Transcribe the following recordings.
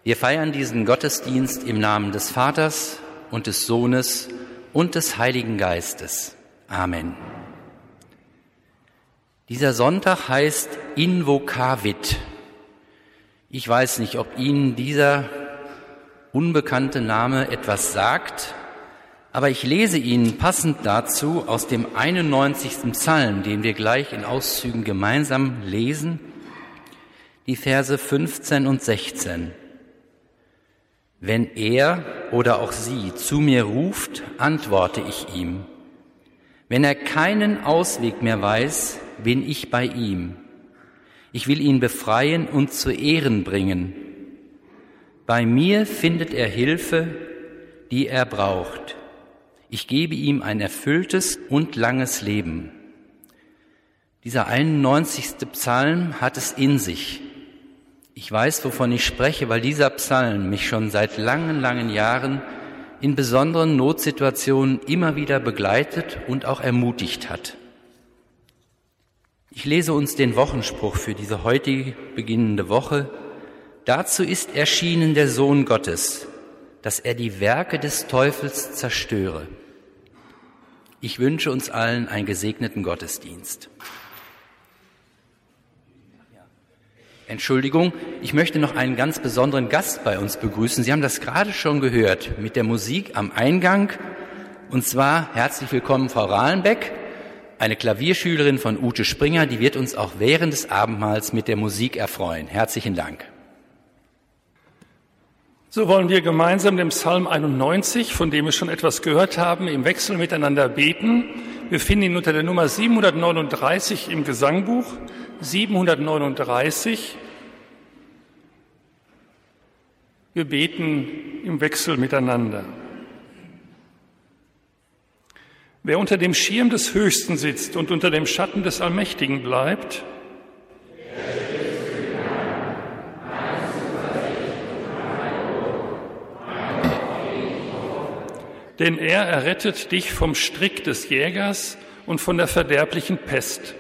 Wir feiern diesen Gottesdienst im Namen des Vaters und des Sohnes und des Heiligen Geistes. Amen. Dieser Sonntag heißt Invocavit. Ich weiß nicht, ob Ihnen dieser unbekannte Name etwas sagt, aber ich lese Ihnen passend dazu aus dem 91. Psalm, den wir gleich in Auszügen gemeinsam lesen, die Verse 15 und 16. Wenn er oder auch sie zu mir ruft, antworte ich ihm. Wenn er keinen Ausweg mehr weiß, bin ich bei ihm. Ich will ihn befreien und zu Ehren bringen. Bei mir findet er Hilfe, die er braucht. Ich gebe ihm ein erfülltes und langes Leben. Dieser 91. Psalm hat es in sich. Ich weiß, wovon ich spreche, weil dieser Psalm mich schon seit langen, langen Jahren in besonderen Notsituationen immer wieder begleitet und auch ermutigt hat. Ich lese uns den Wochenspruch für diese heutige beginnende Woche. Dazu ist erschienen der Sohn Gottes, dass er die Werke des Teufels zerstöre. Ich wünsche uns allen einen gesegneten Gottesdienst. Entschuldigung, ich möchte noch einen ganz besonderen Gast bei uns begrüßen. Sie haben das gerade schon gehört mit der Musik am Eingang. Und zwar herzlich willkommen Frau Rahlenbeck, eine Klavierschülerin von Ute Springer, die wird uns auch während des Abendmahls mit der Musik erfreuen. Herzlichen Dank. So wollen wir gemeinsam den Psalm 91, von dem wir schon etwas gehört haben, im Wechsel miteinander beten. Wir finden ihn unter der Nummer 739 im Gesangbuch. 739. Wir beten im Wechsel miteinander. Wer unter dem Schirm des Höchsten sitzt und unter dem Schatten des Allmächtigen bleibt, denn er errettet dich vom Strick des Jägers und von der verderblichen Pest.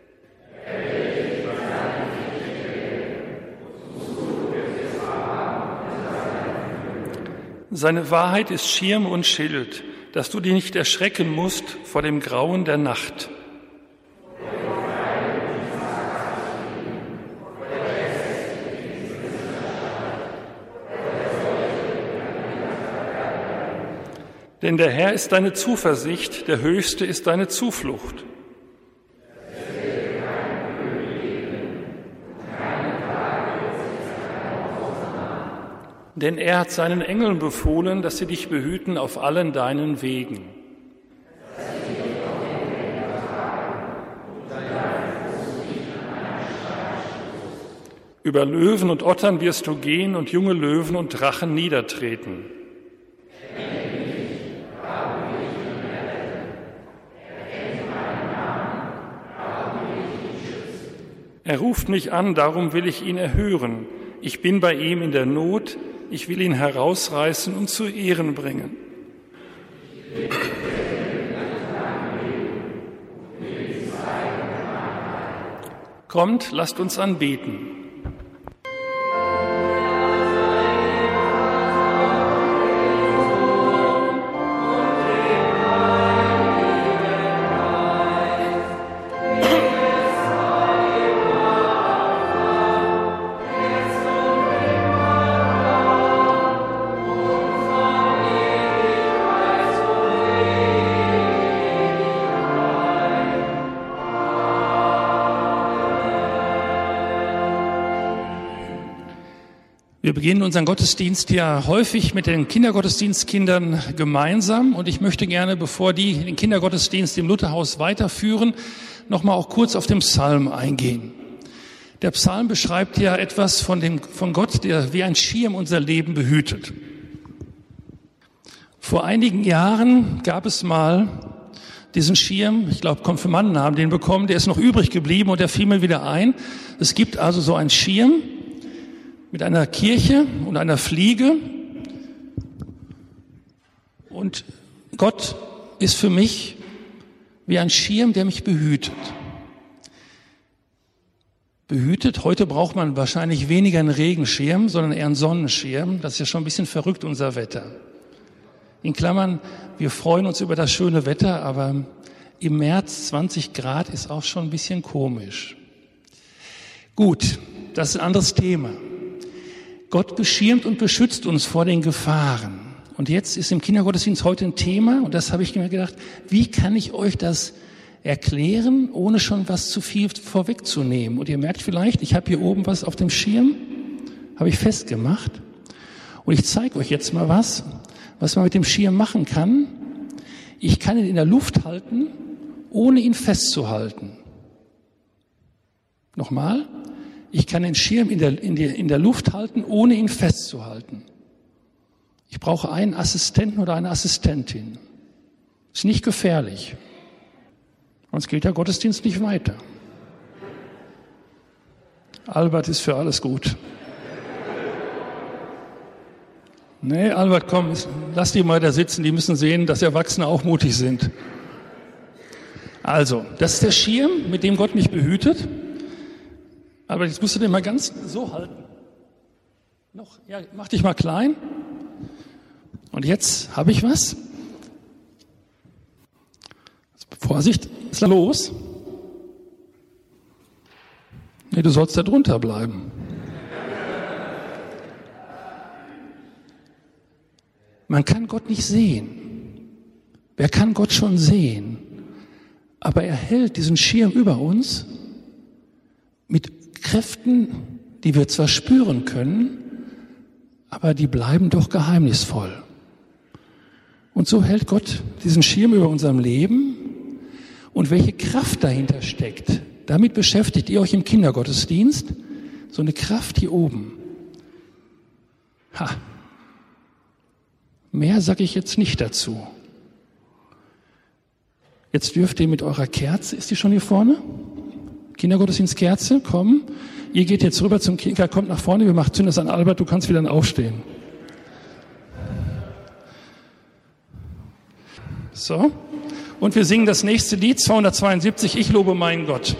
Seine Wahrheit ist Schirm und Schild, dass du dich nicht erschrecken musst vor dem Grauen der Nacht. Denn der Herr ist deine Zuversicht, der Höchste ist deine Zuflucht. Denn er hat seinen Engeln befohlen, dass sie dich behüten auf allen deinen Wegen. Über Löwen und Ottern wirst du gehen und junge Löwen und Drachen niedertreten. Er ruft mich an, darum will ich ihn erhören. Ich bin bei ihm in der Not, ich will ihn herausreißen und zu Ehren bringen. Kommt, lasst uns anbeten. Wir beginnen unseren Gottesdienst ja häufig mit den Kindergottesdienstkindern gemeinsam und ich möchte gerne, bevor die den Kindergottesdienst im Lutherhaus weiterführen, nochmal auch kurz auf den Psalm eingehen. Der Psalm beschreibt ja etwas von Gott, der wie ein Schirm unser Leben behütet. Vor einigen Jahren gab es mal diesen Schirm, ich glaube Konfirmanden haben den bekommen, der ist noch übrig geblieben und der fiel mir wieder ein. Es gibt also so einen Schirm mit einer Kirche und einer Fliege. Und Gott ist für mich wie ein Schirm, der mich behütet. behütet. Heute braucht man wahrscheinlich weniger einen Regenschirm, sondern eher einen Sonnenschirm. Das ist ja schon ein bisschen verrückt, unser Wetter. In Klammern, wir freuen uns über das schöne Wetter, aber im März 20 Grad ist auch schon ein bisschen komisch. Gut, das ist ein anderes Thema. Gott beschirmt und beschützt uns vor den Gefahren. Und jetzt ist im Kindergottesdienst heute ein Thema, und das habe ich mir gedacht, wie kann ich euch das erklären, ohne schon was zu viel vorwegzunehmen? Und ihr merkt vielleicht, ich habe hier oben was auf dem Schirm, habe ich festgemacht. Und ich zeige euch jetzt mal was man mit dem Schirm machen kann. Ich kann ihn in der Luft halten, ohne ihn festzuhalten. Nochmal. Ich kann den Schirm in der Luft halten, ohne ihn festzuhalten. Ich brauche einen Assistenten oder eine Assistentin. Ist nicht gefährlich. Sonst geht der Gottesdienst nicht weiter. Albert ist für alles gut. Nee, Albert, komm, lass die mal da sitzen. Die müssen sehen, dass Erwachsene auch mutig sind. Also, das ist der Schirm, mit dem Gott mich behütet. Aber jetzt musst du den mal ganz so halten. Noch, ja, mach dich mal klein. Und jetzt habe ich was. Vorsicht, ist los. Nee, du sollst da drunter bleiben. Man kann Gott nicht sehen. Wer kann Gott schon sehen? Aber er hält diesen Schirm über uns mit Kräften, die wir zwar spüren können, aber die bleiben doch geheimnisvoll. Und so hält Gott diesen Schirm über unserem Leben. Und welche Kraft dahinter steckt, damit beschäftigt ihr euch im Kindergottesdienst. So eine Kraft hier oben. Mehr sage ich jetzt nicht dazu. Jetzt dürft ihr mit eurer Kerze, ist die schon hier vorne? Kindergottesdienstkerze, komm. Ihr geht jetzt rüber zum Kinker, kommt nach vorne, wir machen Zünders an Albert, du kannst wieder aufstehen. So. Und wir singen das nächste Lied, 272, Ich lobe meinen Gott.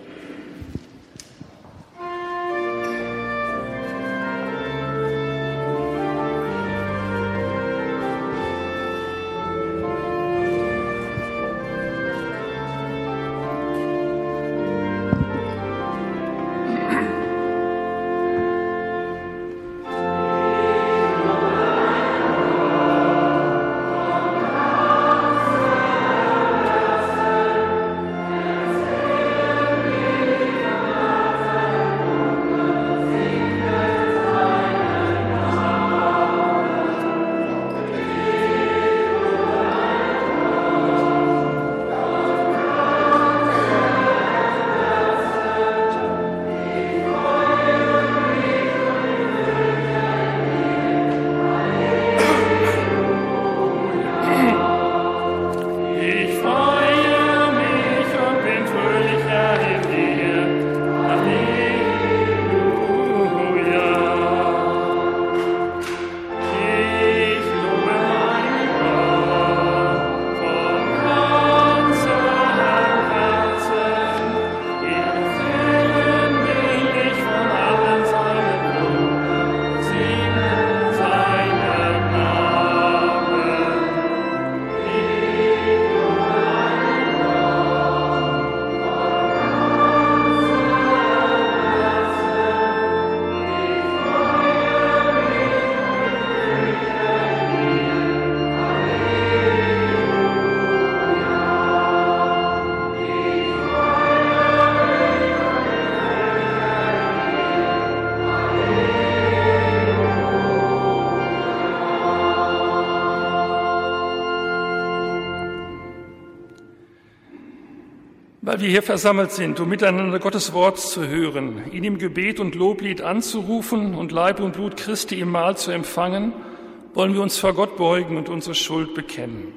Weil wir hier versammelt sind, um miteinander Gottes Wort zu hören, ihn im Gebet und Loblied anzurufen und Leib und Blut Christi im Mahl zu empfangen, wollen wir uns vor Gott beugen und unsere Schuld bekennen.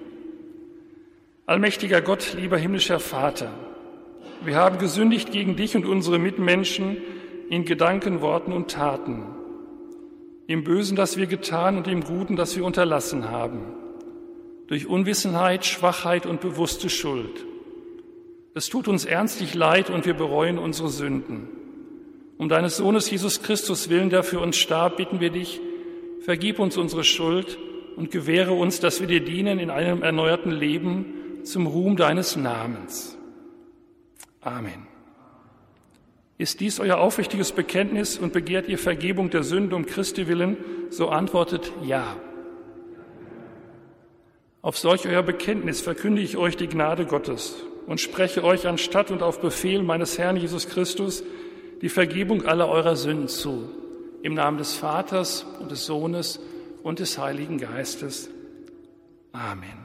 Allmächtiger Gott, lieber himmlischer Vater, wir haben gesündigt gegen dich und unsere Mitmenschen in Gedanken, Worten und Taten, im Bösen, das wir getan und im Guten, das wir unterlassen haben, durch Unwissenheit, Schwachheit und bewusste Schuld. Es tut uns ernstlich leid und wir bereuen unsere Sünden. Um deines Sohnes Jesus Christus willen, der für uns starb, bitten wir dich, vergib uns unsere Schuld und gewähre uns, dass wir dir dienen in einem erneuerten Leben zum Ruhm deines Namens. Amen. Ist dies euer aufrichtiges Bekenntnis und begehrt ihr Vergebung der Sünde um Christi willen, so antwortet ja. Auf solch euer Bekenntnis verkündige ich euch die Gnade Gottes und spreche euch anstatt und auf Befehl meines Herrn Jesus Christus die Vergebung aller eurer Sünden zu, im Namen des Vaters und des Sohnes und des Heiligen Geistes. Amen.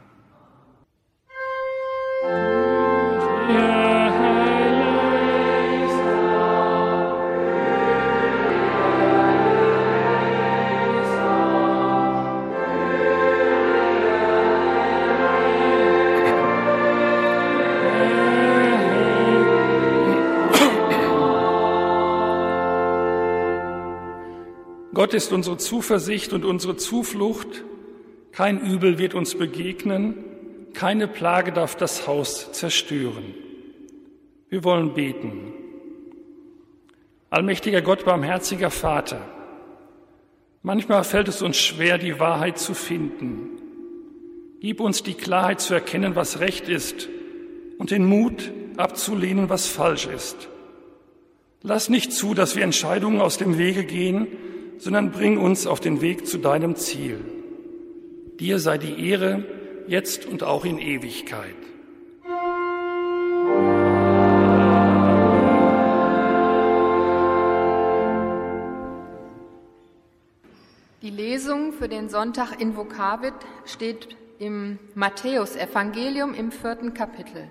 Gott ist unsere Zuversicht und unsere Zuflucht. Kein Übel wird uns begegnen, keine Plage darf das Haus zerstören. Wir wollen beten. Allmächtiger Gott, barmherziger Vater, manchmal fällt es uns schwer, die Wahrheit zu finden. Gib uns die Klarheit zu erkennen, was recht ist, und den Mut abzulehnen, was falsch ist. Lass nicht zu, dass wir Entscheidungen aus dem Wege gehen, sondern bring uns auf den Weg zu deinem Ziel. Dir sei die Ehre, jetzt und auch in Ewigkeit. Die Lesung für den Sonntag Invokavit steht im Matthäusevangelium im 4. Kapitel.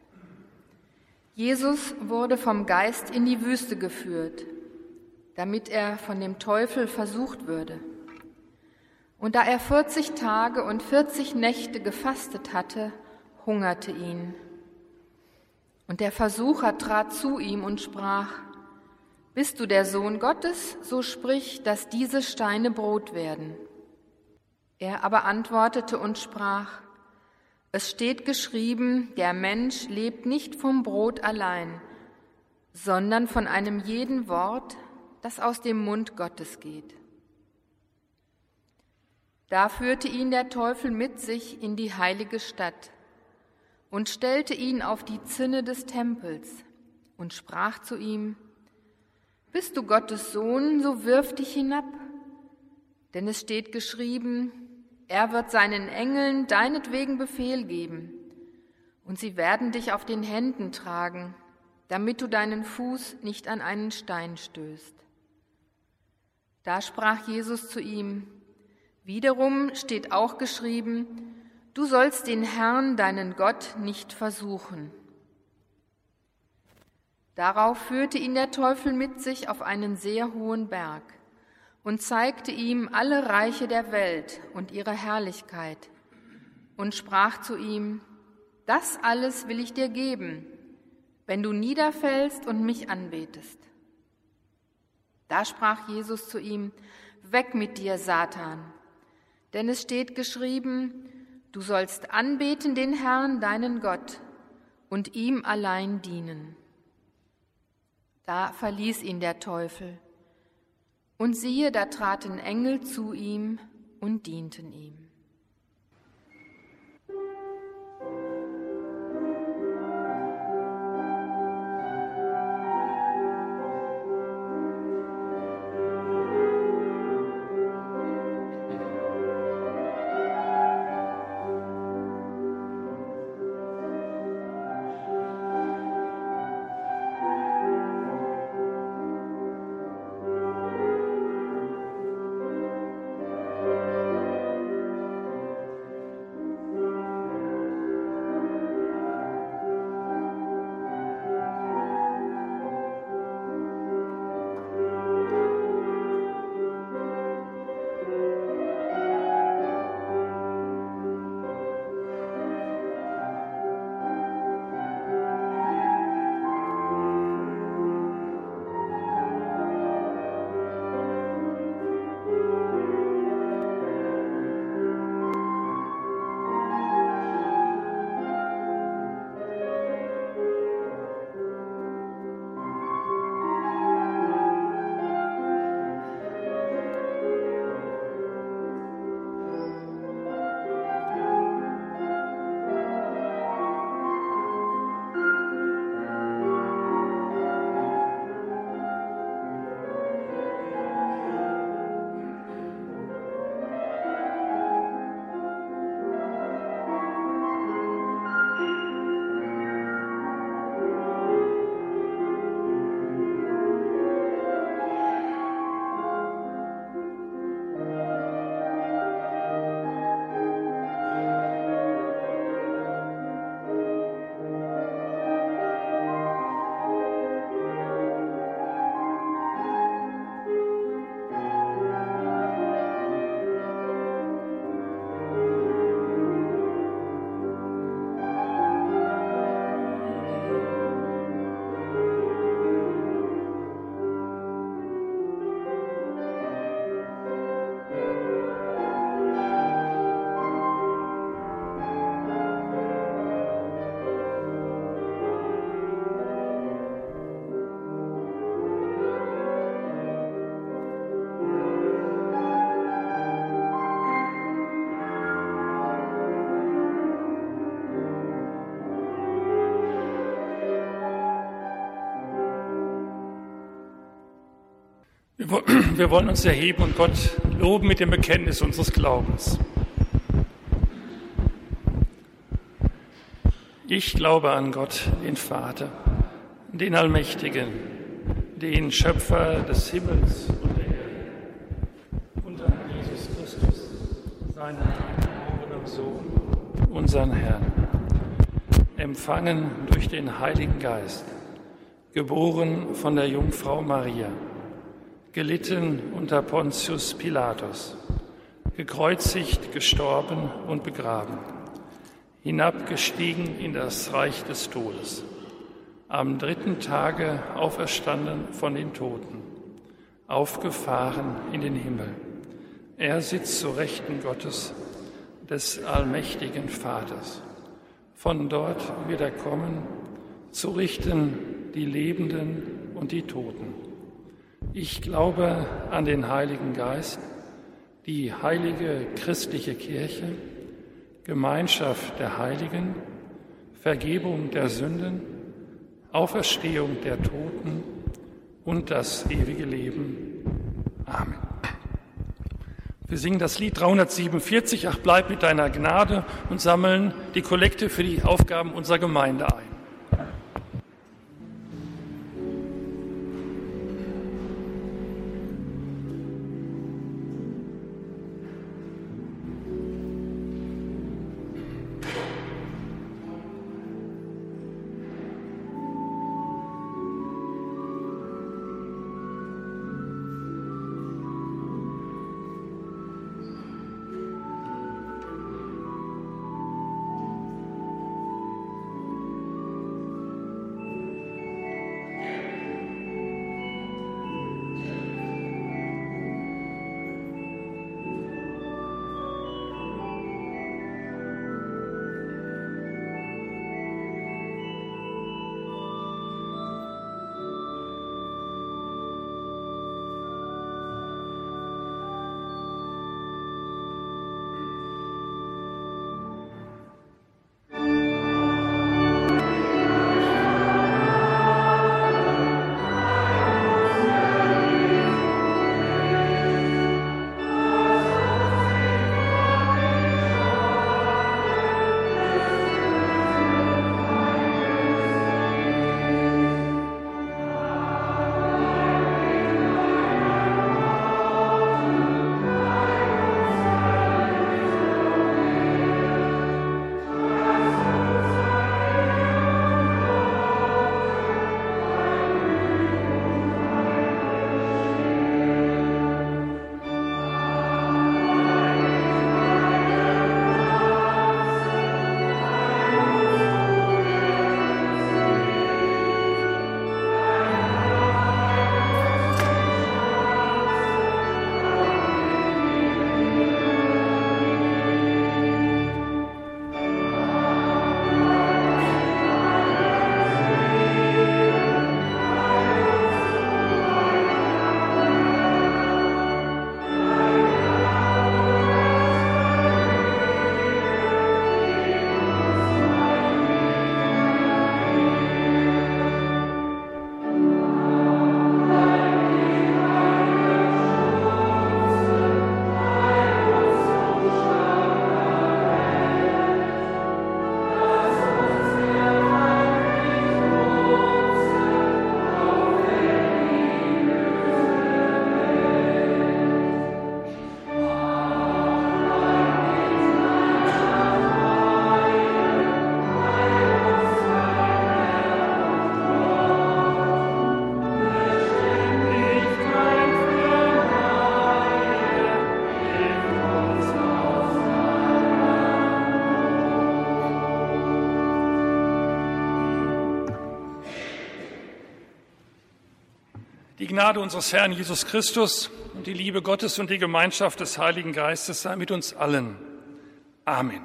Jesus wurde vom Geist in die Wüste geführt, damit er von dem Teufel versucht würde. Und da er 40 Tage und 40 Nächte gefastet hatte, hungerte ihn. Und der Versucher trat zu ihm und sprach: Bist du der Sohn Gottes, so sprich, dass diese Steine Brot werden. Er aber antwortete und sprach: Es steht geschrieben, der Mensch lebt nicht vom Brot allein, sondern von einem jeden Wort, das aus dem Mund Gottes geht. Da führte ihn der Teufel mit sich in die heilige Stadt und stellte ihn auf die Zinne des Tempels und sprach zu ihm: Bist du Gottes Sohn, so wirf dich hinab, denn es steht geschrieben, er wird seinen Engeln deinetwegen Befehl geben, und sie werden dich auf den Händen tragen, damit du deinen Fuß nicht an einen Stein stößt. Da sprach Jesus zu ihm: Wiederum steht auch geschrieben, du sollst den Herrn, deinen Gott, nicht versuchen. Darauf führte ihn der Teufel mit sich auf einen sehr hohen Berg und zeigte ihm alle Reiche der Welt und ihre Herrlichkeit und sprach zu ihm: Das alles will ich dir geben, wenn du niederfällst und mich anbetest. Da sprach Jesus zu ihm: Weg mit dir, Satan, denn es steht geschrieben, du sollst anbeten den Herrn, deinen Gott, und ihm allein dienen. Da verließ ihn der Teufel, und siehe, da traten Engel zu ihm und dienten ihm. Wir wollen uns erheben und Gott loben mit dem Bekenntnis unseres Glaubens. Ich glaube an Gott, den Vater, den Allmächtigen, den Schöpfer des Himmels und der Erde, und an Jesus Christus, seinen eingeborenen Sohn, unseren Herrn, empfangen durch den Heiligen Geist, geboren von der Jungfrau Maria, gelitten unter Pontius Pilatus, gekreuzigt, gestorben und begraben, hinabgestiegen in das Reich des Todes, am 3. Tage auferstanden von den Toten, aufgefahren in den Himmel. Er sitzt zur Rechten Gottes, des allmächtigen Vaters. Von dort wird er kommen, zu richten die Lebenden und die Toten. Ich glaube an den Heiligen Geist, die heilige christliche Kirche, Gemeinschaft der Heiligen, Vergebung der Sünden, Auferstehung der Toten und das ewige Leben. Amen. Wir singen das Lied 347, Ach, bleib mit deiner Gnade, und sammeln die Kollekte für die Aufgaben unserer Gemeinde ein. Die Gnade unseres Herrn Jesus Christus und die Liebe Gottes und die Gemeinschaft des Heiligen Geistes sei mit uns allen. Amen.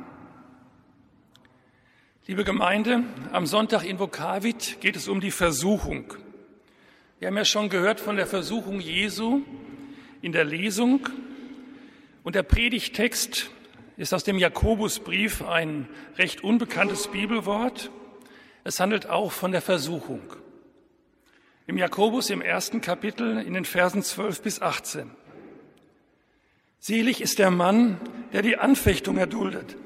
Liebe Gemeinde, am Sonntag in Invokavit geht es um die Versuchung. Wir haben ja schon gehört von der Versuchung Jesu in der Lesung. Und der Predigttext ist aus dem Jakobusbrief, ein recht unbekanntes Bibelwort. Es handelt auch von der Versuchung. Im Jakobus im 1. Kapitel in den Versen 12 bis 18. Selig ist der Mann, der die Anfechtung erduldet.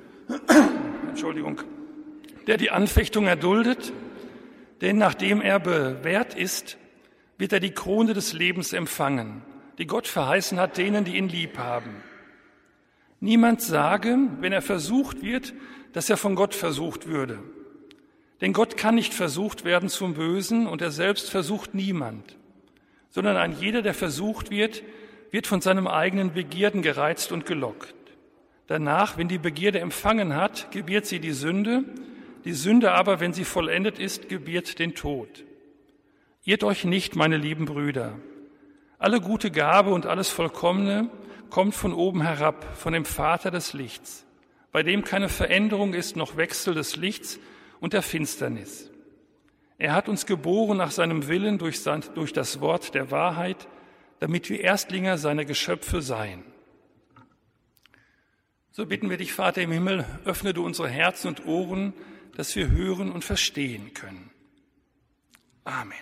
Der die Anfechtung erduldet, denn nachdem er bewährt ist, wird er die Krone des Lebens empfangen, die Gott verheißen hat denen, die ihn lieb haben. Niemand sage, wenn er versucht wird, dass er von Gott versucht würde. Denn Gott kann nicht versucht werden zum Bösen und er selbst versucht niemand, sondern ein jeder, der versucht wird, wird von seinem eigenen Begierden gereizt und gelockt. Danach, wenn die Begierde empfangen hat, gebiert sie die Sünde aber, wenn sie vollendet ist, gebiert den Tod. Irrt euch nicht, meine lieben Brüder. Alle gute Gabe und alles Vollkommene kommt von oben herab, von dem Vater des Lichts, bei dem keine Veränderung ist, noch Wechsel des Lichts und der Finsternis. Er hat uns geboren nach seinem Willen durch das Wort der Wahrheit, damit wir Erstlinge seiner Geschöpfe seien. So bitten wir dich, Vater im Himmel, öffne du unsere Herzen und Ohren, dass wir hören und verstehen können. Amen.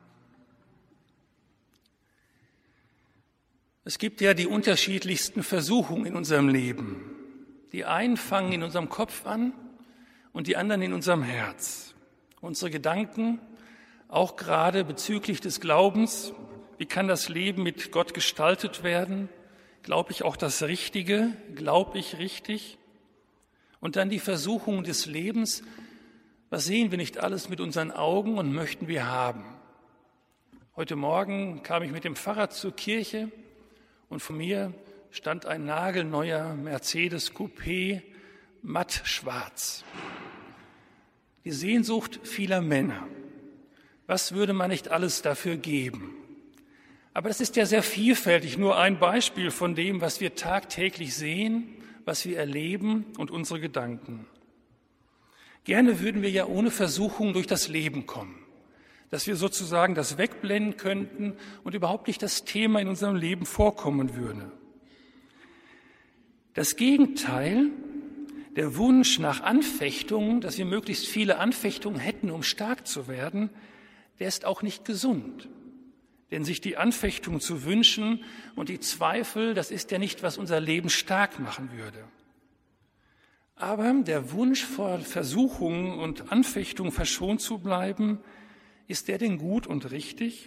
Es gibt ja die unterschiedlichsten Versuchungen in unserem Leben. Die einen fangen in unserem Kopf an und die anderen in unserem Herz. Unsere Gedanken, auch gerade bezüglich des Glaubens, wie kann das Leben mit Gott gestaltet werden? Glaube ich auch das Richtige? Glaube ich richtig? Und dann die Versuchung des Lebens. Was sehen wir nicht alles mit unseren Augen und möchten wir haben? Heute Morgen kam ich mit dem Fahrrad zur Kirche und vor mir stand ein nagelneuer Mercedes Coupé, matt schwarz. Die Sehnsucht vieler Männer. Was würde man nicht alles dafür geben? Aber das ist ja sehr vielfältig, nur ein Beispiel von dem, was wir tagtäglich sehen, was wir erleben und unsere Gedanken. Gerne würden wir ja ohne Versuchung durch das Leben kommen, dass wir sozusagen das wegblenden könnten und überhaupt nicht das Thema in unserem Leben vorkommen würde. Das Gegenteil, der Wunsch nach Anfechtungen, dass wir möglichst viele Anfechtungen hätten, um stark zu werden, der ist auch nicht gesund. Denn sich die Anfechtung zu wünschen und die Zweifel, das ist ja nicht, was unser Leben stark machen würde. Aber der Wunsch vor Versuchungen und Anfechtungen verschont zu bleiben, ist der denn gut und richtig?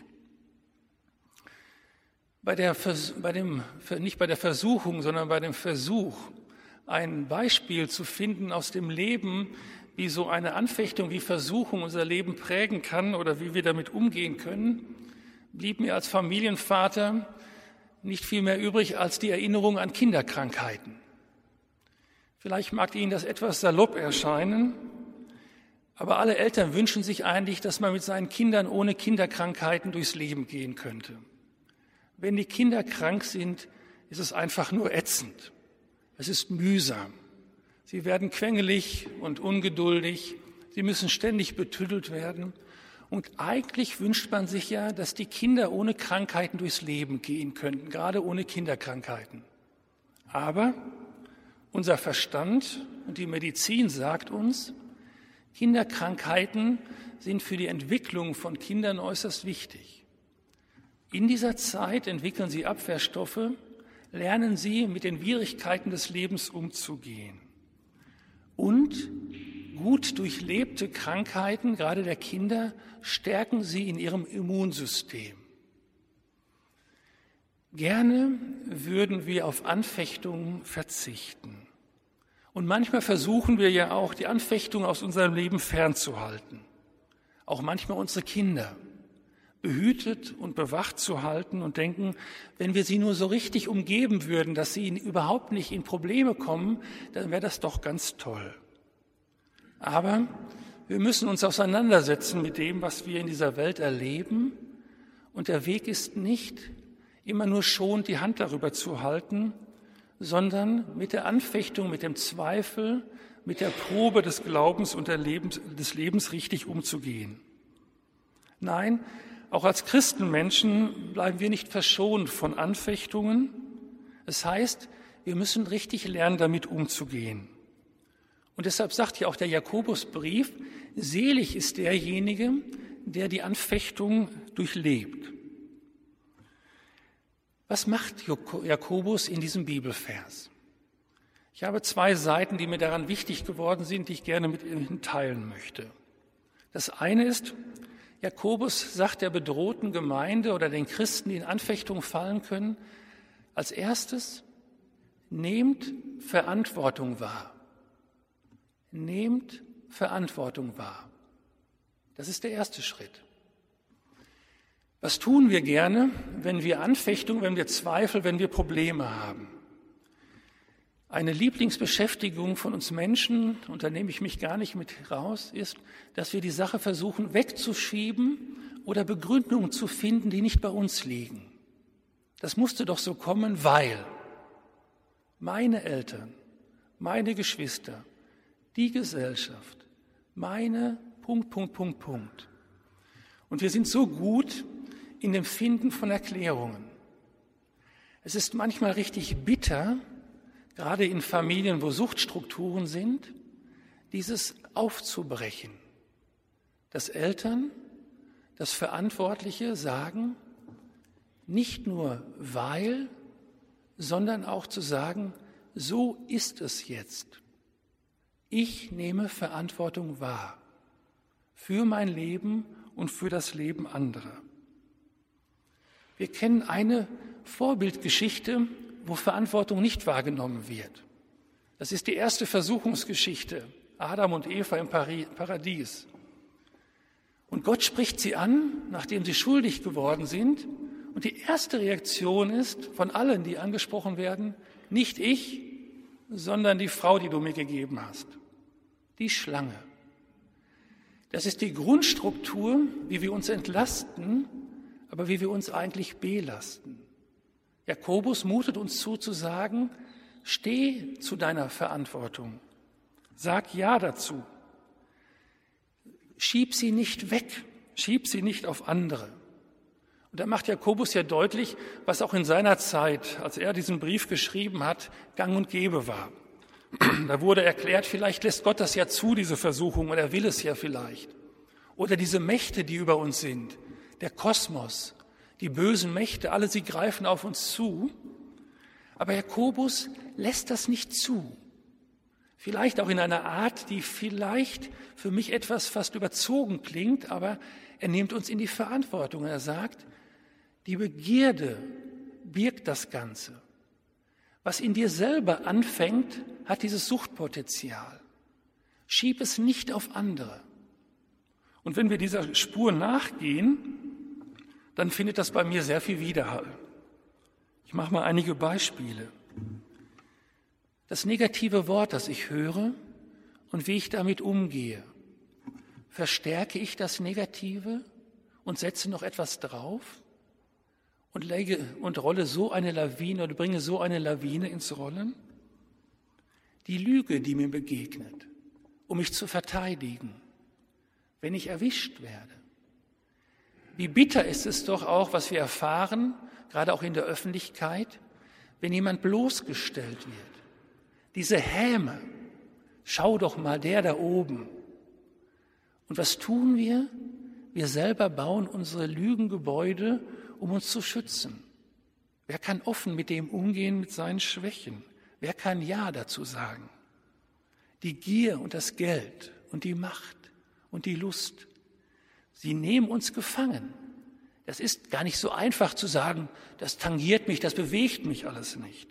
Nicht bei der Versuchung, sondern bei dem Versuch, ein Beispiel zu finden aus dem Leben, wie so eine Anfechtung, wie Versuchung unser Leben prägen kann oder wie wir damit umgehen können, blieb mir als Familienvater nicht viel mehr übrig als die Erinnerung an Kinderkrankheiten. Vielleicht mag Ihnen das etwas salopp erscheinen, aber alle Eltern wünschen sich eigentlich, dass man mit seinen Kindern ohne Kinderkrankheiten durchs Leben gehen könnte. Wenn die Kinder krank sind, ist es einfach nur ätzend. Es ist mühsam. Sie werden quengelig und ungeduldig. Sie müssen ständig betüttelt werden. Und eigentlich wünscht man sich ja, dass die Kinder ohne Krankheiten durchs Leben gehen könnten, gerade ohne Kinderkrankheiten. Aber unser Verstand und die Medizin sagt uns, Kinderkrankheiten sind für die Entwicklung von Kindern äußerst wichtig. In dieser Zeit entwickeln sie Abwehrstoffe, lernen sie, mit den Schwierigkeiten des Lebens umzugehen. Und gut durchlebte Krankheiten, gerade der Kinder, stärken sie in ihrem Immunsystem. Gerne würden wir auf Anfechtungen verzichten. Und manchmal versuchen wir ja auch, die Anfechtung aus unserem Leben fernzuhalten. Auch manchmal unsere Kinder behütet und bewacht zu halten und denken, wenn wir sie nur so richtig umgeben würden, dass sie überhaupt nicht in Probleme kommen, dann wäre das doch ganz toll. Aber wir müssen uns auseinandersetzen mit dem, was wir in dieser Welt erleben. Und der Weg ist nicht, immer nur schonend die Hand darüber zu halten, sondern mit der Anfechtung, mit dem Zweifel, mit der Probe des Glaubens und des Lebens richtig umzugehen. Nein, auch als Christenmenschen bleiben wir nicht verschont von Anfechtungen. Es heißt, wir müssen richtig lernen, damit umzugehen. Und deshalb sagt ja auch der Jakobusbrief, selig ist derjenige, der die Anfechtung durchlebt. Was macht Jakobus in diesem Bibelvers? Ich habe 2 Seiten, die mir daran wichtig geworden sind, die ich gerne mit Ihnen teilen möchte. Das eine ist, Jakobus sagt der bedrohten Gemeinde oder den Christen, die in Anfechtung fallen können, als erstes, nehmt Verantwortung wahr. Nehmt Verantwortung wahr. Das ist der erste Schritt. Was tun wir gerne, wenn wir Anfechtung, wenn wir Zweifel, wenn wir Probleme haben? Eine Lieblingsbeschäftigung von uns Menschen, und da nehme ich mich gar nicht mit raus, ist, dass wir die Sache versuchen wegzuschieben oder Begründungen zu finden, die nicht bei uns liegen. Das musste doch so kommen, weil meine Eltern, meine Geschwister, die Gesellschaft, meine Punkt. Und wir sind so gut in dem Finden von Erklärungen. Es ist manchmal richtig bitter, gerade in Familien, wo Suchtstrukturen sind, dieses aufzubrechen. Dass Eltern, dass Verantwortliche sagen, nicht nur weil, sondern auch zu sagen, so ist es jetzt. Ich nehme Verantwortung wahr für mein Leben und für das Leben anderer. Wir kennen eine Vorbildgeschichte, wo Verantwortung nicht wahrgenommen wird. Das ist die erste Versuchungsgeschichte, Adam und Eva im Paradies. Und Gott spricht sie an, nachdem sie schuldig geworden sind. Und die erste Reaktion ist von allen, die angesprochen werden, nicht ich, sondern die Frau, die du mir gegeben hast, die Schlange. Das ist die Grundstruktur, wie wir uns entlasten, aber wie wir uns eigentlich belasten. Jakobus mutet uns zu sagen, steh zu deiner Verantwortung, sag Ja dazu, schieb sie nicht weg, schieb sie nicht auf andere. Und da macht Jakobus ja deutlich, was auch in seiner Zeit, als er diesen Brief geschrieben hat, gang und gäbe war. Da wurde erklärt, vielleicht lässt Gott das ja zu, diese Versuchung, oder er will es ja vielleicht. Oder diese Mächte, die über uns sind, der Kosmos, die bösen Mächte, alle sie greifen auf uns zu. Aber Jakobus lässt das nicht zu. Vielleicht auch in einer Art, die vielleicht für mich etwas fast überzogen klingt, aber er nimmt uns in die Verantwortung. Er sagt, die Begierde birgt das Ganze. Was in dir selber anfängt, hat dieses Suchtpotenzial. Schieb es nicht auf andere. Und wenn wir dieser Spur nachgehen, dann findet das bei mir sehr viel Widerhall. Ich mache mal einige Beispiele. Das negative Wort, das ich höre und wie ich damit umgehe, verstärke ich das Negative und setze noch etwas drauf und rolle so eine Lawine oder bringe so eine Lawine ins Rollen? Die Lüge, die mir begegnet, um mich zu verteidigen, wenn ich erwischt werde. Wie bitter ist es doch auch, was wir erfahren, gerade auch in der Öffentlichkeit, wenn jemand bloßgestellt wird. Diese Häme, schau doch mal der da oben. Und was tun wir? Wir selber bauen unsere Lügengebäude, um uns zu schützen. Wer kann offen mit dem umgehen, mit seinen Schwächen? Wer kann Ja dazu sagen? Die Gier und das Geld und die Macht und die Lust, sie nehmen uns gefangen. Das ist gar nicht so einfach zu sagen, das tangiert mich, das bewegt mich alles nicht.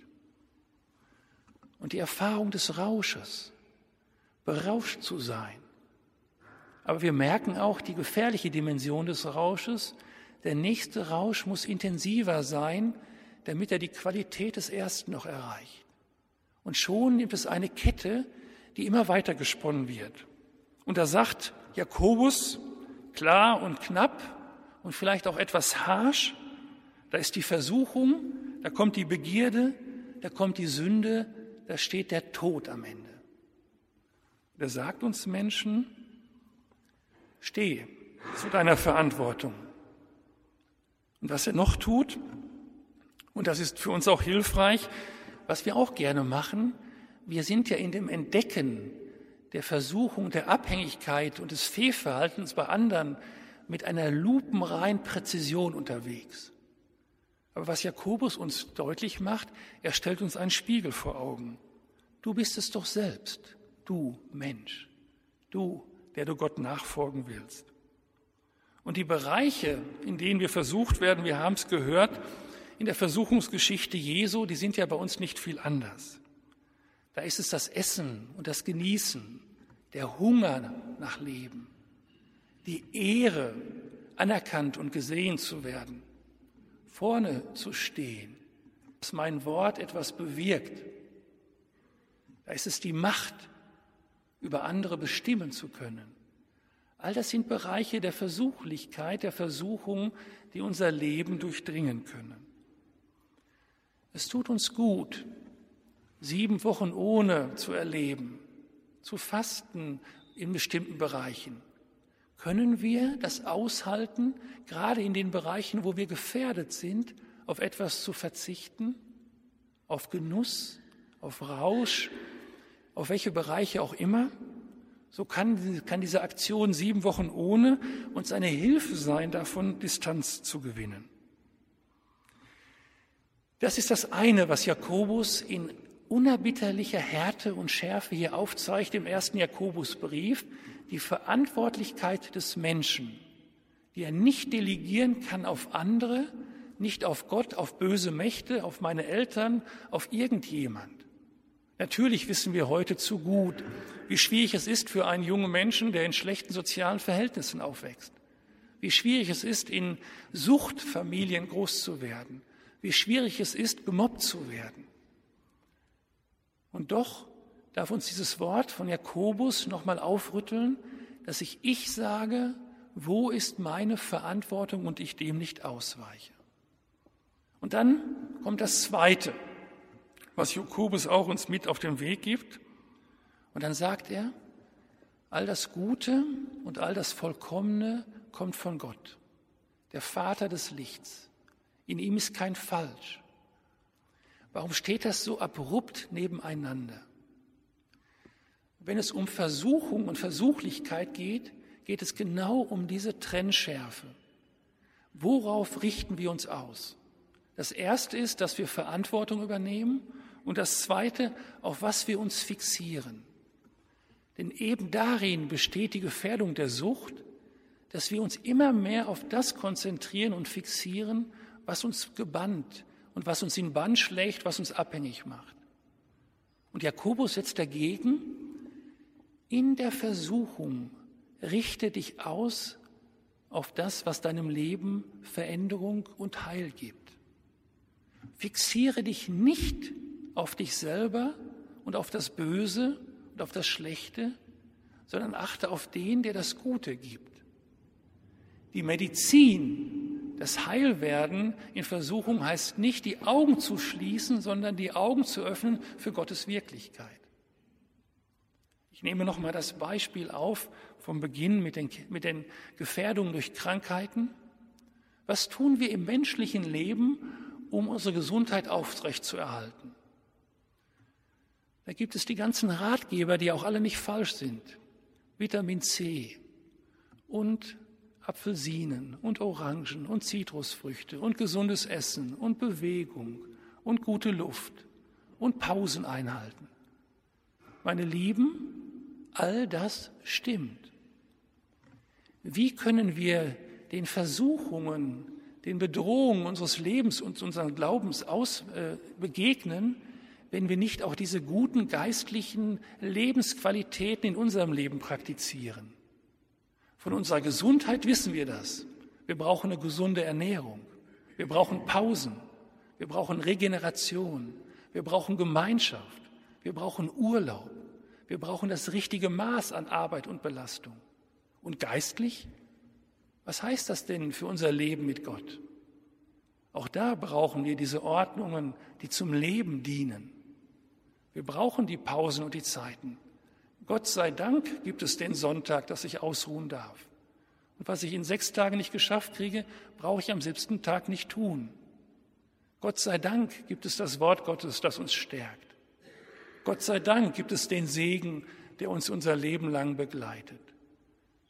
Und die Erfahrung des Rausches, berauscht zu sein. Aber wir merken auch die gefährliche Dimension des Rausches. Der nächste Rausch muss intensiver sein, damit er die Qualität des ersten noch erreicht. Und schon nimmt es eine Kette, die immer weiter gesponnen wird. Und da sagt Jakobus, klar und knapp und vielleicht auch etwas harsch, da ist die Versuchung, da kommt die Begierde, da kommt die Sünde, da steht der Tod am Ende. Er sagt uns Menschen, steh zu deiner Verantwortung. Und was er noch tut, und das ist für uns auch hilfreich, was wir auch gerne machen, wir sind ja in dem Entdecken der Versuchung, der Abhängigkeit und des Fehlverhaltens bei anderen mit einer lupenreinen Präzision unterwegs. Aber was Jakobus uns deutlich macht, er stellt uns einen Spiegel vor Augen. Du bist es doch selbst, du Mensch, du, der du Gott nachfolgen willst. Und die Bereiche, in denen wir versucht werden, wir haben es gehört, in der Versuchungsgeschichte Jesu, die sind ja bei uns nicht viel anders. Da ist es das Essen und das Genießen, der Hunger nach Leben, die Ehre, anerkannt und gesehen zu werden, vorne zu stehen, dass mein Wort etwas bewirkt. Da ist es die Macht, über andere bestimmen zu können. All das sind Bereiche der Versuchlichkeit, der Versuchung, die unser Leben durchdringen können. Es tut uns gut, 7 Wochen ohne zu erleben, zu fasten in bestimmten Bereichen. Können wir das aushalten, gerade in den Bereichen, wo wir gefährdet sind, auf etwas zu verzichten, auf Genuss, auf Rausch, auf welche Bereiche auch immer? So kann diese Aktion 7 Wochen ohne uns eine Hilfe sein, davon Distanz zu gewinnen. Das ist das eine, was Jakobus in unerbitterlicher Härte und Schärfe hier aufzeigt im 1. Jakobusbrief, die Verantwortlichkeit des Menschen, die er nicht delegieren kann auf andere, nicht auf Gott, auf böse Mächte, auf meine Eltern, auf irgendjemand. Natürlich wissen wir heute zu gut, wie schwierig es ist für einen jungen Menschen, der in schlechten sozialen Verhältnissen aufwächst. Wie schwierig es ist, in Suchtfamilien groß zu werden. Wie schwierig es ist, gemobbt zu werden. Und doch darf uns dieses Wort von Jakobus nochmal aufrütteln, dass ich sage, wo ist meine Verantwortung und ich dem nicht ausweiche. Und dann kommt das Zweite, was Jakobus auch uns mit auf den Weg gibt. Und dann sagt er, all das Gute und all das Vollkommene kommt von Gott, der Vater des Lichts. In ihm ist kein Falsch. Warum steht das so abrupt nebeneinander? Wenn es um Versuchung und Versuchlichkeit geht, geht es genau um diese Trennschärfe. Worauf richten wir uns aus? Das Erste ist, dass wir Verantwortung übernehmen und das Zweite, auf was wir uns fixieren. Denn eben darin besteht die Gefährdung der Sucht, dass wir uns immer mehr auf das konzentrieren und fixieren, was uns gebannt und was uns in Bann schlägt, was uns abhängig macht. Und Jakobus setzt dagegen, in der Versuchung richte dich aus auf das, was deinem Leben Veränderung und Heil gibt. Fixiere dich nicht auf dich selber und auf das Böse und auf das Schlechte, sondern achte auf den, der das Gute gibt. Die Medizin, das Heilwerden in Versuchung heißt nicht, die Augen zu schließen, sondern die Augen zu öffnen für Gottes Wirklichkeit. Ich nehme nochmal das Beispiel auf vom Beginn mit den Gefährdungen durch Krankheiten. Was tun wir im menschlichen Leben, um unsere Gesundheit aufrechtzuerhalten? Da gibt es die ganzen Ratgeber, die auch alle nicht falsch sind. Vitamin C und Apfelsinen und Orangen und Zitrusfrüchte und gesundes Essen und Bewegung und gute Luft und Pausen einhalten. Meine Lieben, all das stimmt. Wie können wir den Versuchungen, den Bedrohungen unseres Lebens und unseres Glaubens begegnen, wenn wir nicht auch diese guten geistlichen Lebensqualitäten in unserem Leben praktizieren? Von unserer Gesundheit wissen wir das. Wir brauchen eine gesunde Ernährung. Wir brauchen Pausen. Wir brauchen Regeneration. Wir brauchen Gemeinschaft. Wir brauchen Urlaub. Wir brauchen das richtige Maß an Arbeit und Belastung. Und geistlich? Was heißt das denn für unser Leben mit Gott? Auch da brauchen wir diese Ordnungen, die zum Leben dienen. Wir brauchen die Pausen und die Zeiten. Gott sei Dank gibt es den Sonntag, dass ich ausruhen darf. Und was ich in 6 Tagen nicht geschafft kriege, brauche ich am 7. Tag nicht tun. Gott sei Dank gibt es das Wort Gottes, das uns stärkt. Gott sei Dank gibt es den Segen, der uns unser Leben lang begleitet.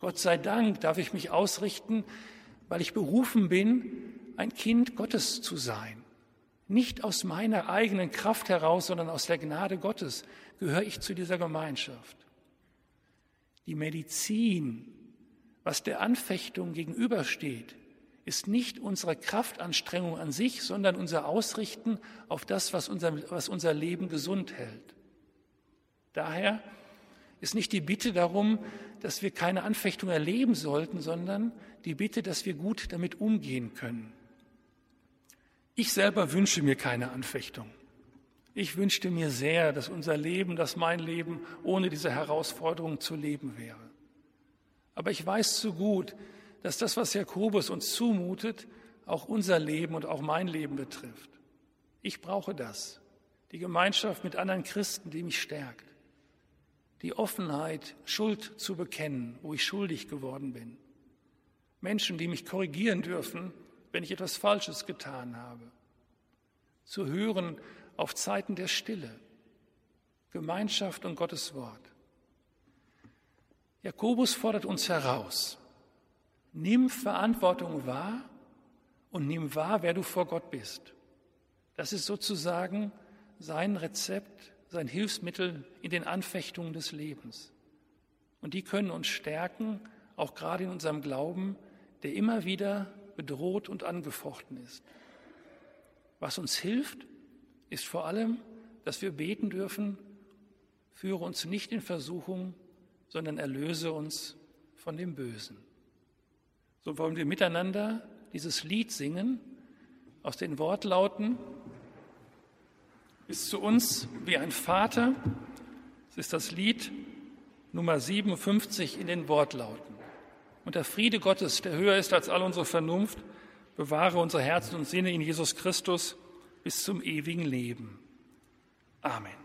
Gott sei Dank darf ich mich ausrichten, weil ich berufen bin, ein Kind Gottes zu sein. Nicht aus meiner eigenen Kraft heraus, sondern aus der Gnade Gottes gehöre ich zu dieser Gemeinschaft. Die Medizin, was der Anfechtung gegenübersteht, ist nicht unsere Kraftanstrengung an sich, sondern unser Ausrichten auf das, was unser Leben gesund hält. Daher ist nicht die Bitte darum, dass wir keine Anfechtung erleben sollten, sondern die Bitte, dass wir gut damit umgehen können. Ich selber wünsche mir keine Anfechtung. Ich wünschte mir sehr, dass unser Leben, dass mein Leben ohne diese Herausforderung zu leben wäre. Aber ich weiß zu gut, dass das, was Jakobus uns zumutet, auch unser Leben und auch mein Leben betrifft. Ich brauche das, die Gemeinschaft mit anderen Christen, die mich stärkt, die Offenheit, Schuld zu bekennen, wo ich schuldig geworden bin, Menschen, die mich korrigieren dürfen, wenn ich etwas Falsches getan habe, zu hören auf Zeiten der Stille, Gemeinschaft und Gottes Wort. Jakobus fordert uns heraus: Nimm Verantwortung wahr und nimm wahr, wer du vor Gott bist. Das ist sozusagen sein Rezept, sein Hilfsmittel in den Anfechtungen des Lebens. Und die können uns stärken, auch gerade in unserem Glauben, der immer wieder bedroht und angefochten ist. Was uns hilft, ist vor allem, dass wir beten dürfen: Führe uns nicht in Versuchung, sondern erlöse uns von dem Bösen. So wollen wir miteinander dieses Lied singen, aus den Wortlauten: Bist zu uns wie ein Vater. Es ist das Lied Nummer 57 in den Wortlauten. Und der Friede Gottes, der höher ist als all unsere Vernunft, bewahre unsere Herzen und Sinne in Jesus Christus bis zum ewigen Leben. Amen.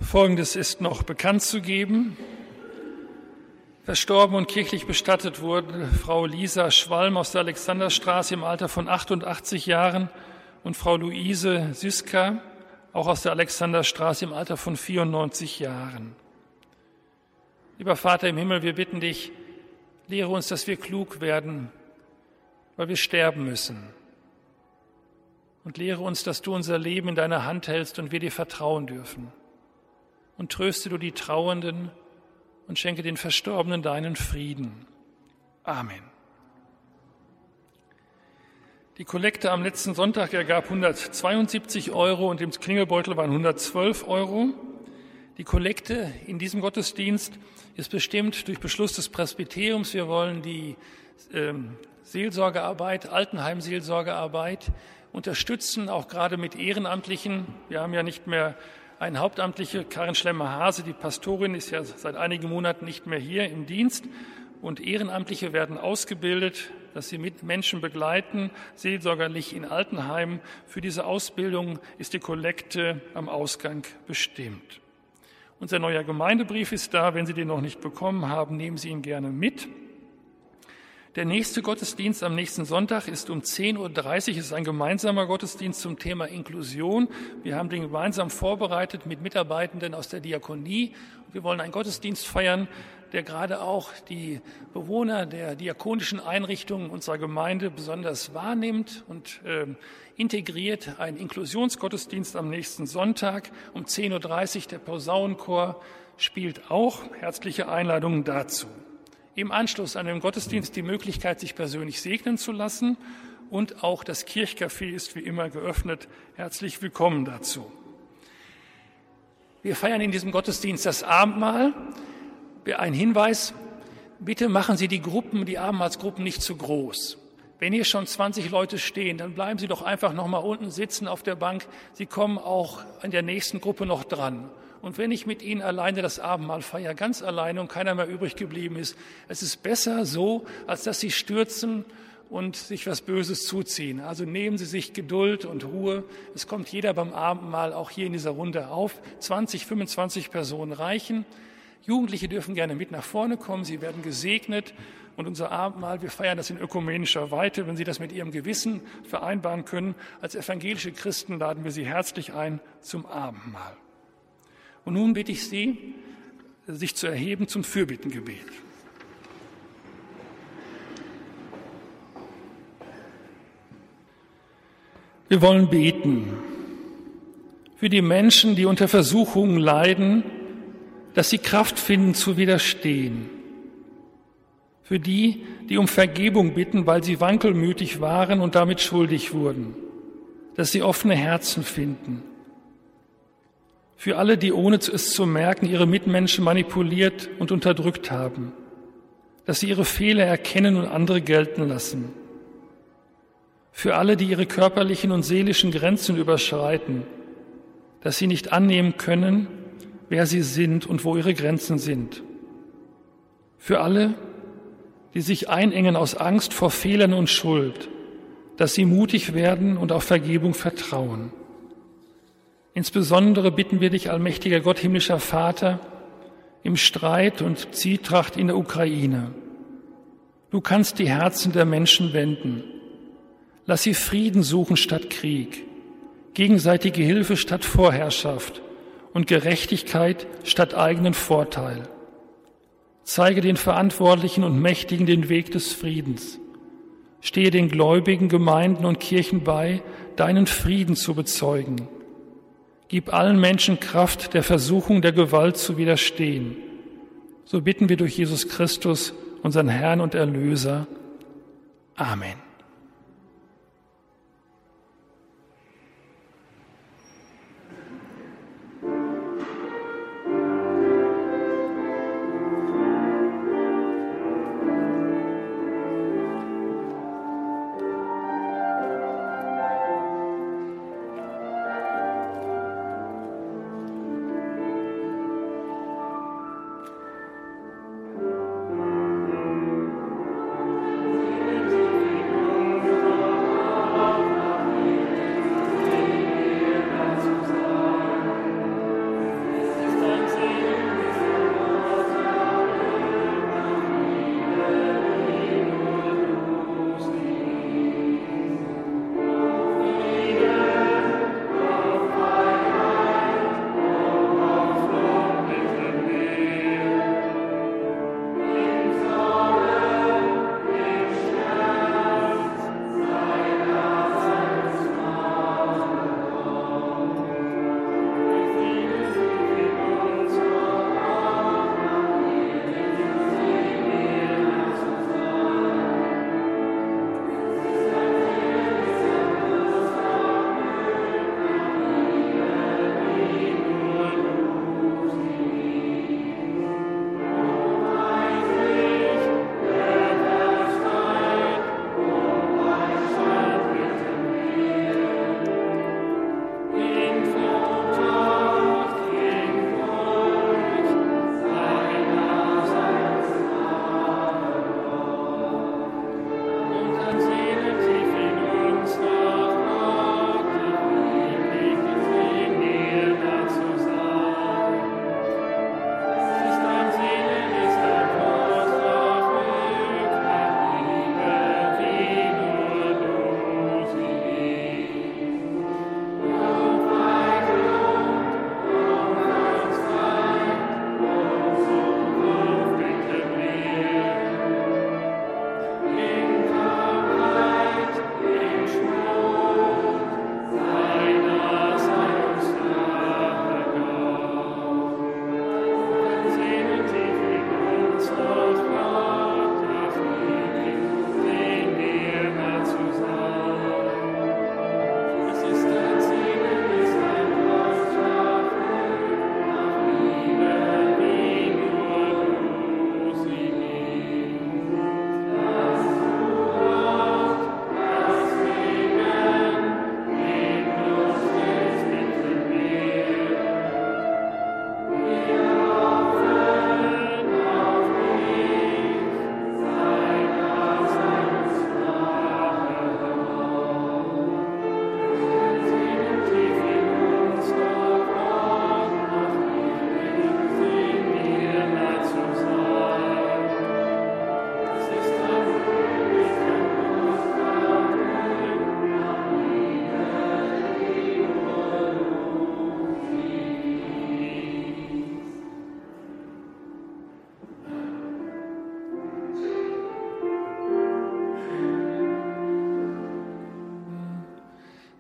Folgendes ist noch bekannt zu geben. Verstorben und kirchlich bestattet wurde Frau Lisa Schwalm aus der Alexanderstraße im Alter von 88 Jahren und Frau Luise Süska, auch aus der Alexanderstraße im Alter von 94 Jahren. Lieber Vater im Himmel, wir bitten dich, lehre uns, dass wir klug werden, weil wir sterben müssen. Und lehre uns, dass du unser Leben in deiner Hand hältst und wir dir vertrauen dürfen. Und tröste du die Trauernden und schenke den Verstorbenen deinen Frieden. Amen. Die Kollekte am letzten Sonntag ergab 172 € und im Klingelbeutel waren 112 €. Die Kollekte in diesem Gottesdienst ist bestimmt durch Beschluss des Presbyteriums. Wir wollen die Seelsorgearbeit, Altenheimseelsorgearbeit unterstützen, auch gerade mit Ehrenamtlichen. Wir haben ja nicht mehr eine Hauptamtliche, Karin Schlemmer-Hase, die Pastorin, ist ja seit einigen Monaten nicht mehr hier im Dienst. Und Ehrenamtliche werden ausgebildet, dass sie mit Menschen begleiten, seelsorgerlich in Altenheimen. Für diese Ausbildung ist die Kollekte am Ausgang bestimmt. Unser neuer Gemeindebrief ist da. Wenn Sie den noch nicht bekommen haben, nehmen Sie ihn gerne mit. Der nächste Gottesdienst am nächsten Sonntag ist um 10:30 Uhr. Es ist ein gemeinsamer Gottesdienst zum Thema Inklusion. Wir haben den gemeinsam vorbereitet mit Mitarbeitenden aus der Diakonie. Wir wollen einen Gottesdienst feiern, der gerade auch die Bewohner der diakonischen Einrichtungen unserer Gemeinde besonders wahrnimmt und integriert. Ein Inklusionsgottesdienst am nächsten Sonntag um 10:30 Uhr. Der Posaunenchor spielt auch. Herzliche Einladungen dazu. Im Anschluss an den Gottesdienst die Möglichkeit, sich persönlich segnen zu lassen. Und auch das Kirchcafé ist wie immer geöffnet. Herzlich willkommen dazu. Wir feiern in diesem Gottesdienst das Abendmahl. Ein Hinweis, bitte machen Sie die Abendmahlsgruppen nicht zu groß. Wenn hier schon 20 Leute stehen, dann bleiben Sie doch einfach noch mal unten sitzen auf der Bank. Sie kommen auch in der nächsten Gruppe noch dran. Und wenn ich mit Ihnen alleine das Abendmahl feiere, ganz alleine und keiner mehr übrig geblieben ist, es ist besser so, als dass Sie stürzen und sich was Böses zuziehen. Also nehmen Sie sich Geduld und Ruhe. Es kommt jeder beim Abendmahl auch hier in dieser Runde auf. 20, 25 Personen reichen. Jugendliche dürfen gerne mit nach vorne kommen. Sie werden gesegnet. Und unser Abendmahl, wir feiern das in ökumenischer Weite. Wenn Sie das mit Ihrem Gewissen vereinbaren können, als evangelische Christen laden wir Sie herzlich ein zum Abendmahl. Und nun bitte ich Sie, sich zu erheben zum Fürbittengebet. Wir wollen beten für die Menschen, die unter Versuchungen leiden, dass sie Kraft finden zu widerstehen. Für die, die um Vergebung bitten, weil sie wankelmütig waren und damit schuldig wurden, dass sie offene Herzen finden. Für alle, die ohne es zu merken ihre Mitmenschen manipuliert und unterdrückt haben, dass sie ihre Fehler erkennen und andere gelten lassen. Für alle, die ihre körperlichen und seelischen Grenzen überschreiten, dass sie nicht annehmen können, wer sie sind und wo ihre Grenzen sind. Für alle, die sich einengen aus Angst vor Fehlern und Schuld, dass sie mutig werden und auf Vergebung vertrauen. Insbesondere bitten wir dich, allmächtiger Gott, himmlischer Vater, im Streit und Zwietracht in der Ukraine. Du kannst die Herzen der Menschen wenden. Lass sie Frieden suchen statt Krieg, gegenseitige Hilfe statt Vorherrschaft und Gerechtigkeit statt eigenen Vorteil. Zeige den Verantwortlichen und Mächtigen den Weg des Friedens. Stehe den Gläubigen, Gemeinden und Kirchen bei, deinen Frieden zu bezeugen. Gib allen Menschen Kraft, der Versuchung der Gewalt zu widerstehen. So bitten wir durch Jesus Christus, unseren Herrn und Erlöser. Amen.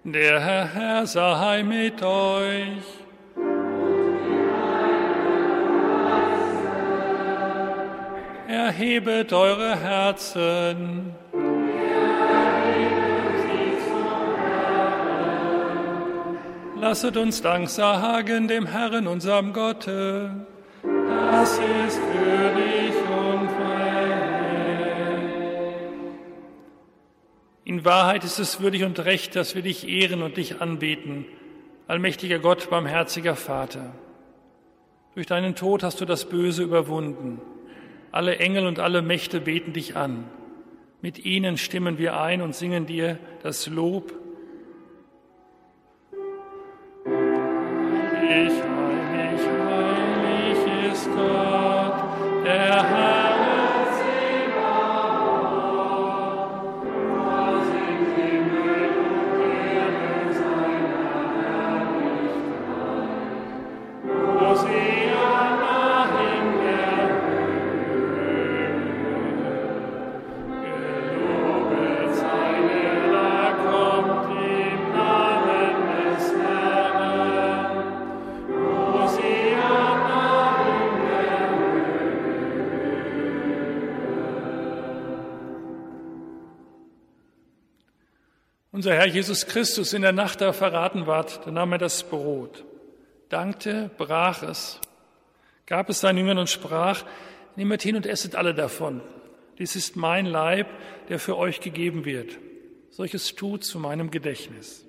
Der Herr sei mit euch. Erhebet eure Herzen. Lasset uns Dank sagen dem Herrn, unserem Gotte. Das ist würdig und recht. In Wahrheit ist es würdig und recht, dass wir dich ehren und dich anbeten, allmächtiger Gott, barmherziger Vater. Durch deinen Tod hast du das Böse überwunden. Alle Engel und alle Mächte beten dich an. Mit ihnen stimmen wir ein und singen dir das Lob. Heilig, heilig, heilig ist Gott, der Herr Zebaoth. Wo sind Himmel und Erde seiner Herrlichkeit? Hosianna in der Höhe. Gelobet sei der, da kommt im Namen des Herrn. Hosianna in der Unser Herr Jesus Christus in der Nacht, da er verraten ward, da nahm er das Brot, dankte, brach es, gab es seinen Jüngern und sprach: Nehmet hin und esset alle davon. Dies ist mein Leib, der für euch gegeben wird. Solches tut zu meinem Gedächtnis.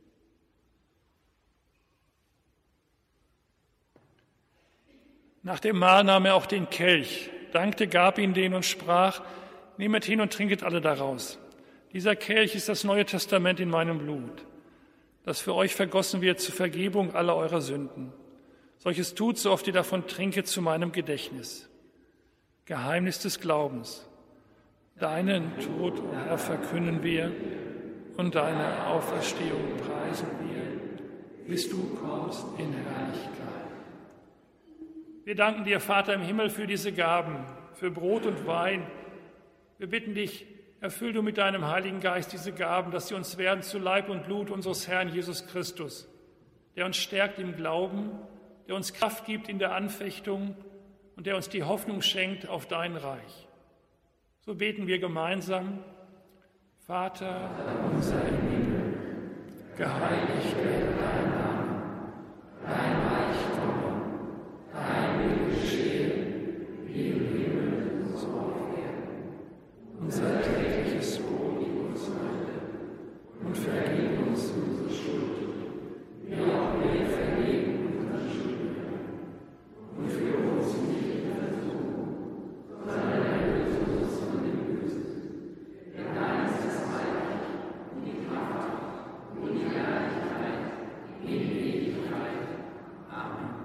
Nach dem Mahl nahm er auch den Kelch, dankte, gab ihn denen und sprach: Nehmet hin und trinket alle daraus. Dieser Kelch ist das Neue Testament in meinem Blut, das für euch vergossen wird zur Vergebung aller eurer Sünden. Solches tut, so oft ihr davon trinket, zu meinem Gedächtnis. Geheimnis des Glaubens. Deinen Tod, o Herr, verkünden wir und deine Auferstehung preisen wir, bis du kommst in Herrlichkeit. Wir danken dir, Vater im Himmel, für diese Gaben, für Brot und Wein. Wir bitten dich, erfüll du mit deinem Heiligen Geist diese Gaben, dass sie uns werden zu Leib und Blut unseres Herrn Jesus Christus, der uns stärkt im Glauben, der uns Kraft gibt in der Anfechtung und der uns die Hoffnung schenkt auf dein Reich. So beten wir gemeinsam: Vater unser im Himmel, geheiligt werde dein Name, dein Reich komme, dein Wille geschehe, wie im Himmel so auf Erden. Unser tägliches Brot gib uns heute und vergib uns unsere Schuld, wie auch wir vergeben unseren Schuldnern. Und führe uns nicht in Versuchung, sondern erlöse uns von dem Bösen. Denn dein ist das Reich und die Kraft und die Herrlichkeit in Ewigkeit. Amen.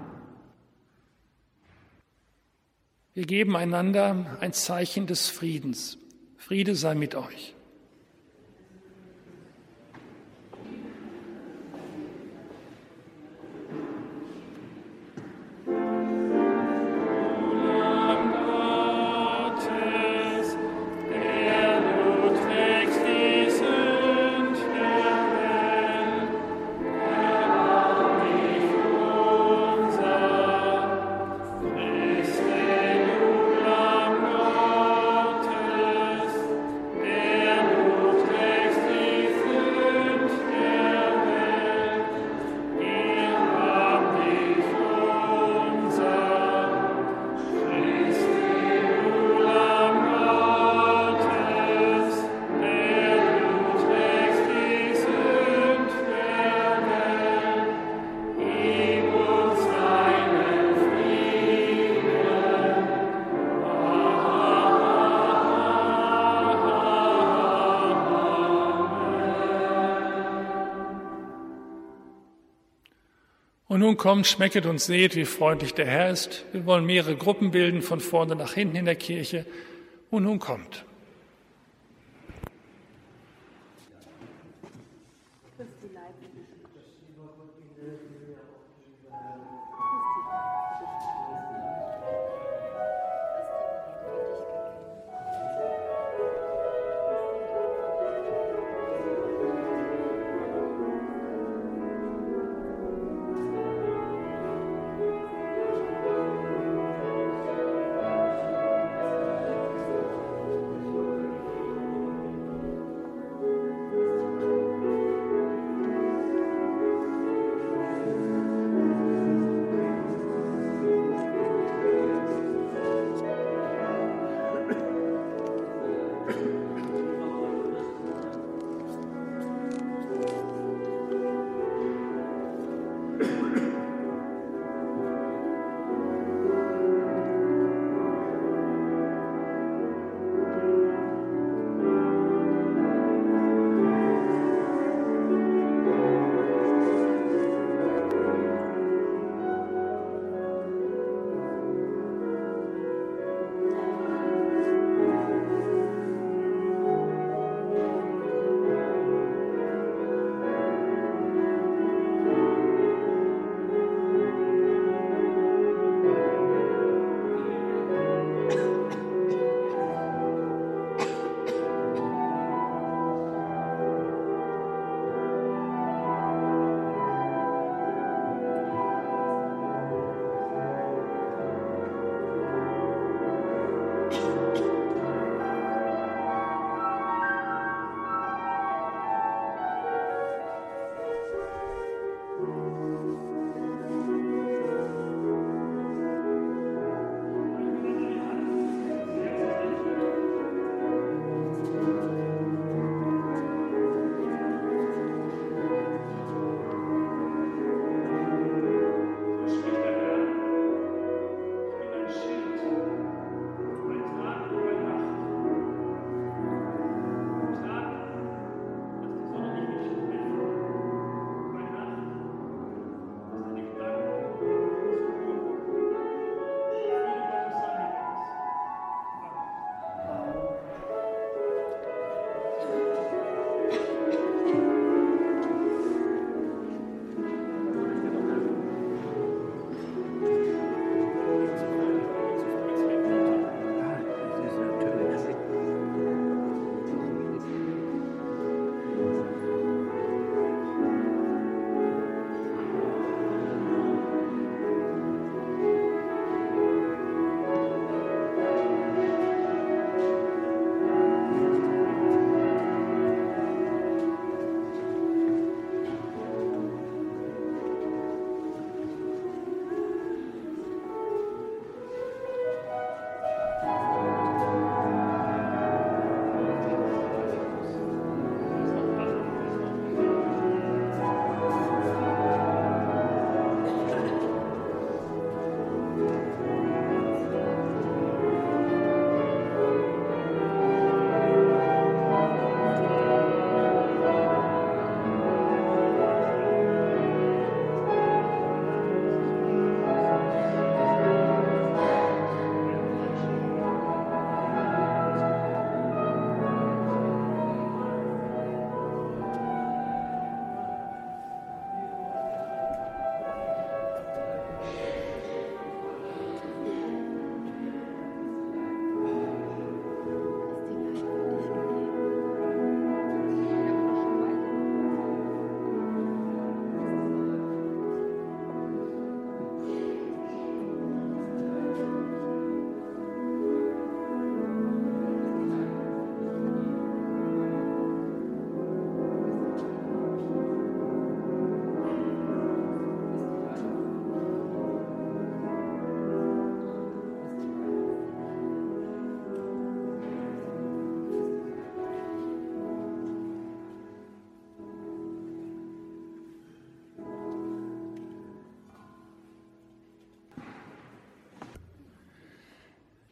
Wir geben einander ein Zeichen des Friedens. Friede sei mit euch. Und nun kommt, schmecket und seht, wie freundlich der Herr ist. Wir wollen mehrere Gruppen bilden, von vorne nach hinten in der Kirche. Und nun kommt.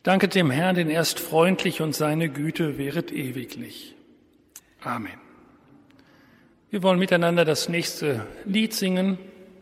Danket dem Herrn, denn er ist freundlich und seine Güte währet ewiglich. Amen. Wir wollen miteinander das nächste Lied singen.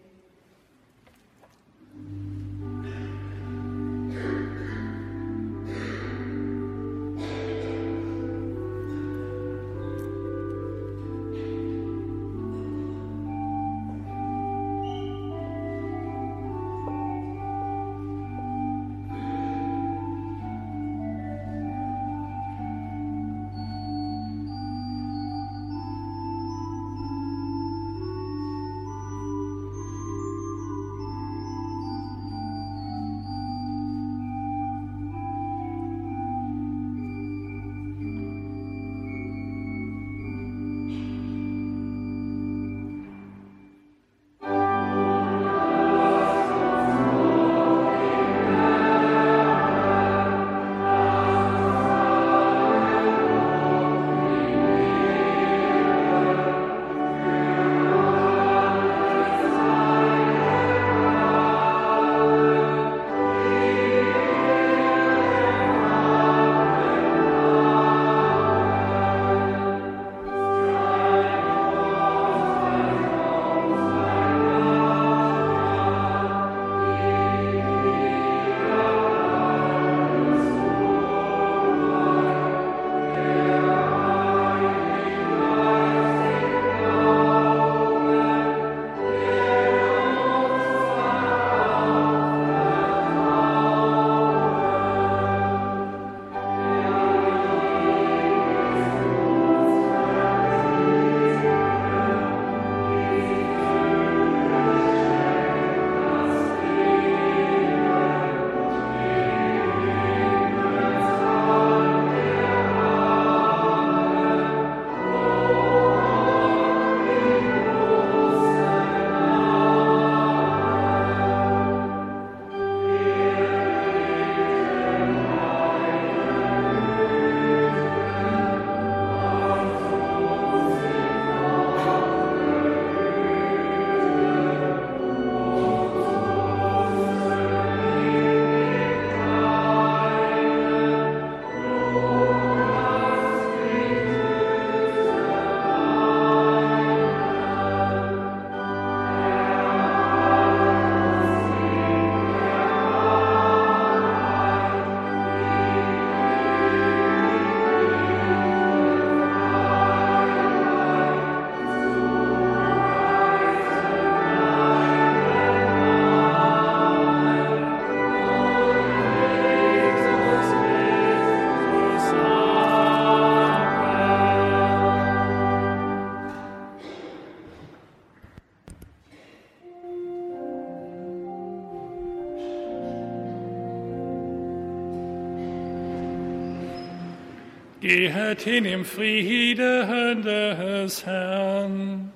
Gehet hin im Frieden des Herrn.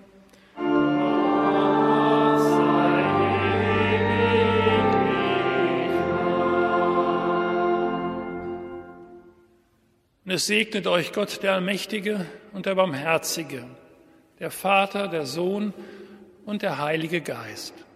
Gott sei ewiglich. Und es segnet euch Gott, der Allmächtige und der Barmherzige, der Vater, der Sohn und der Heilige Geist.